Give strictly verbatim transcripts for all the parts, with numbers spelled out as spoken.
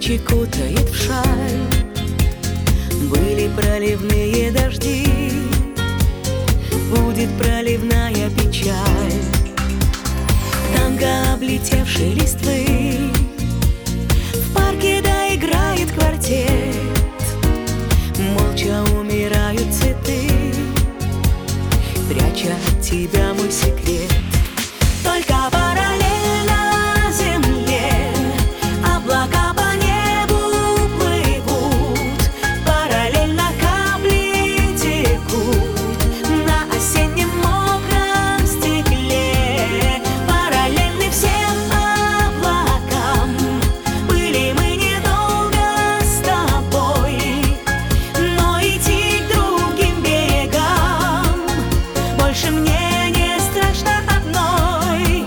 плечи кутает в шаль. Были проливные дожди, будет проливная печаль. Танго облетевшей листвы, в парке доиграет квартет. Молча умирают цветы, пряча от тебя мой секрет. Только параллельно земле облака по небу плывут, параллельно капли текут на осеннем мокром стекле. Параллельны всем облакам, были мы недолго с тобой, но идти к другим берегам больше мне не страшно одной.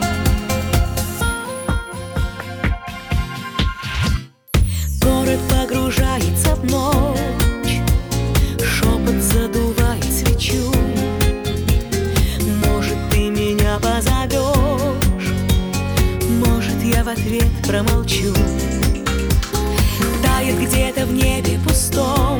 Город погружается в ночь, шепот задувает свечу. Может, ты меня позовешь, может, я в ответ промолчу. Тает где-то в небе пустом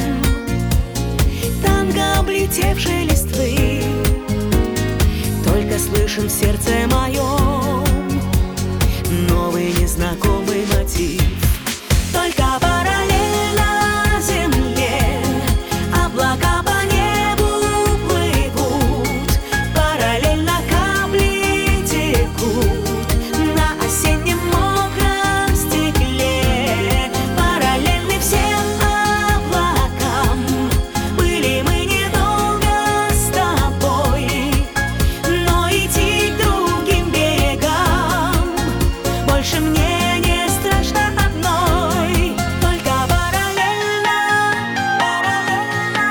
танго облетевшей листвы. Только слышен в сердце моем новый незнакомый мотив. Только параллельно земле облака по небу плывут, параллельно капли текут на осеннем мокром стекле. Параллельны всем облакам, были мы недолго с тобой, но идти к другим берегам больше мне не страшно одной. Только параллельно, параллельно,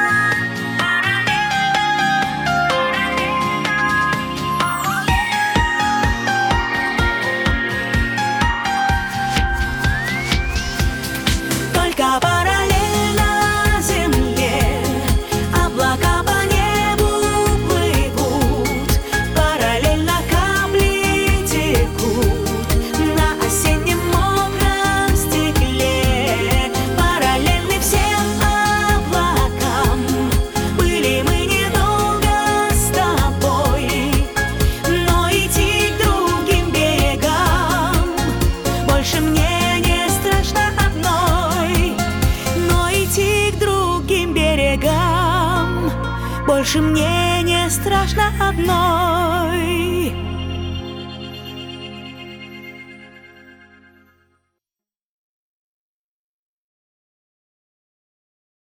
только параллельно земле облака по небу плывут, параллельно капли текут на осеннем мокром стекле. Параллельны всем облакам, были мы недолго с тобой, но идти к другим берегам больше мне не страшно одной. Но идти к другим берегам больше мне не страшно одной.